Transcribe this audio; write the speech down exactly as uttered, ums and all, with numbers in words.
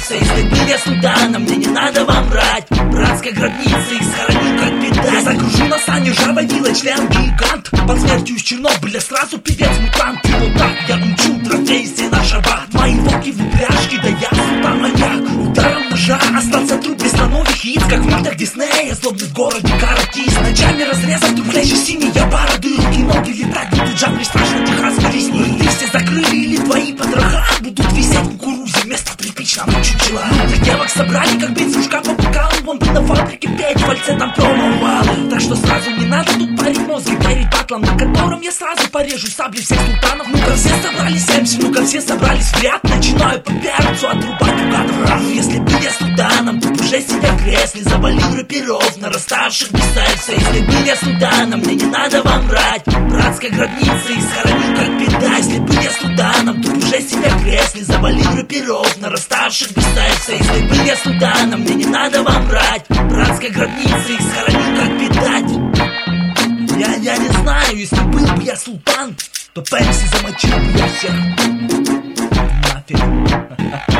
припечататься. Если бы я султаном, мне не надо вам врать. Братской гробницы их схороню как беда. Я закружу на сане ржавой вилой, член гигант. Под смертью из Чернобыля сразу певец-мутант. И вот так я умчу трофей все на шаббат. Мои волки в упряжке, да я султан маньяк. Ударом ножа остался труп без слоновых яиц, как в мультах Диснея, злобный в городе каратист. Ночами разрезав трухлещи синие бороды, руки, ноги летать будут, джангли страшно техасской резни. Ты все закрыли или твои потроха будут висеть в кукурузе вместо тряпичного чучела. Мудрых девок собрали, как бензушка по бокалу. Вон бы на фабрике петь, фальцетом промывалы. Так что сразу не надо тут парить мозги перед батлом, на котором я сразу порежу сабли всех султанов. Ну-ка все собрались эм си, ну-ка все собрались в ряд. Начинаю по перцу отрубать угадов. Если бы я султаном, тут уже сидя в кресле, завалил рэперов, нараставших без секса. Если бы я султаном, мне не надо вам врать. Братской гробницы их схороню как беда. Если бы я султаном, тут уже сидя в кресле, завалил рэперов, нараставших без секса. Если бы я султаном, мне не надо вам врать. Братской гробницы их схороню как беда. Я, я не знаю, если был бы я султан, то Пепси замочил бы я всех. Нафиг.